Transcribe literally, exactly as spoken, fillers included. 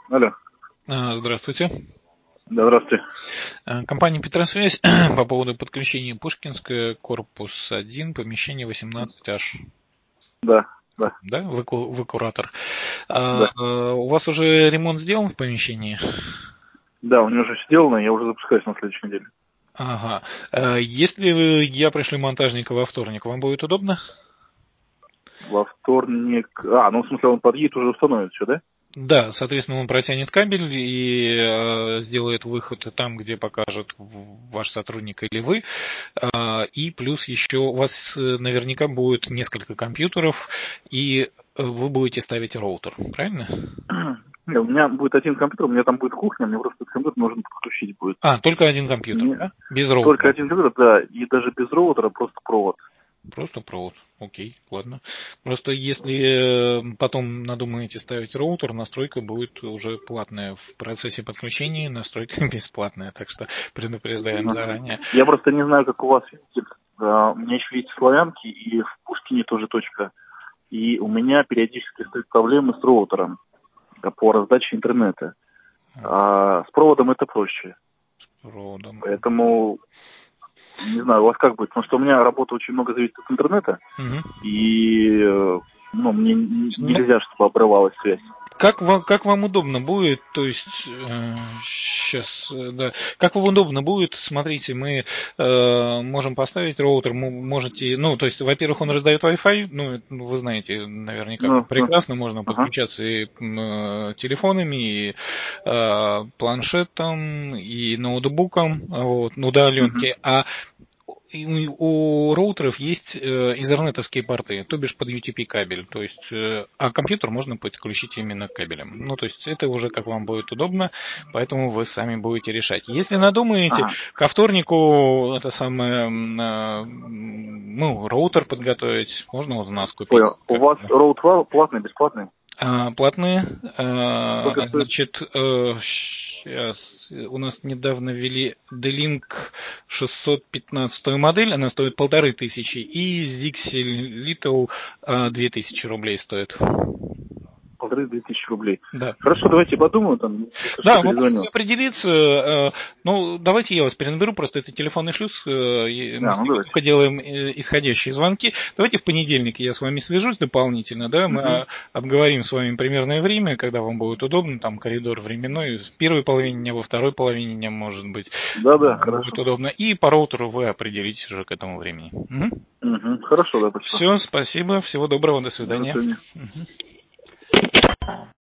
Алло. А, Здравствуйте. Да, здравствуйте. А, Компания Петросвязь по поводу подключения Пушкинская, корпус один, помещение восемнадцать аш. Да, да, Да, вы, ку- вы куратор. А, да. а, у вас уже ремонт сделан в помещении? Да, у него уже сделано, я уже запускаюсь на следующей неделе. Ага. А, Если я пришлю монтажника во вторник, вам будет удобно? Во вторник... А, ну в смысле он подъедет, уже установит все, да? Да, соответственно, он протянет кабель и э, сделает выход там, где покажет в- ваш сотрудник или вы. А, и плюс еще у вас э, наверняка будет несколько компьютеров, и э, вы будете ставить роутер, правильно? Нет, у меня будет один компьютер, у меня там будет кухня, мне просто этот компьютер нужно подключить будет. А, только один компьютер, Мне- да? Без Только роутера. один компьютер, да, и даже без роутера, просто провод. Просто провод. Окей, ладно. Просто если э, потом надумаете ставить роутер, настройка будет уже платная. В процессе подключения настройка бесплатная, так что предупреждаем Ага. заранее. Я просто не знаю, как у вас видите. А, у меня еще есть славянки, и в Пушкине тоже точка. И у меня периодически стоят проблемы с роутером по раздаче интернета. А с проводом это проще. Проводом. Поэтому, не знаю, у вас как будет, потому что у меня работа очень много зависит от интернета, Мгм. и э, ну, мне н- Ну, нельзя, чтобы обрывалась связь. Как вам, как вам удобно будет, то есть сейчас, да, как вам удобно будет, смотрите, мы э, можем поставить роутер, мы можете, ну, то есть, во-первых, он раздает Wi-Fi, ну, это, ну, вы знаете, наверняка Ну, ну, прекрасно, можно ага. подключаться и м, э, телефонами, и э, планшетом, и ноутбуком, вот, на Мгм. удаленке, а и у, у роутеров есть э, изернетовские порты, то бишь под ю ти пи кабель, то есть, э, а компьютер можно подключить именно кабелем. Ну, то есть это уже как вам будет удобно, поэтому вы сами будете решать. Если надумаете, Ага. ко вторнику это самое, м, э, ну, роутер подготовить, можно у нас Понял. купить. У Как вас роут платный, бесплатный? а, платные, Сколько а, стоит? значит, сейчас у нас недавно ввели D-Link шестьсот пятнадцатую модель, она стоит полторы тысячи, и Zixel Little а, две тысячи рублей стоит. Полторы две тысячи рублей. Да. Хорошо, давайте подумаю, там, если что, Да, вы можете перезвоню. определиться. э, Ну, давайте я вас перенаберу, просто это телефонный шлюз. э, и Мы Да, с ну него давайте. только делаем э, исходящие звонки. Давайте в понедельник я с вами свяжусь дополнительно, да, мы Угу. а, обговорим с вами примерное время, когда вам будет удобно, там коридор временной, в первой половине дня, во второй половине дня, может быть, Да-да, будет хорошо. удобно. И по роутеру вы определитесь уже к этому времени. Угу. Хорошо, да, спасибо. Все, спасибо, всего доброго, до До свидания. свидания.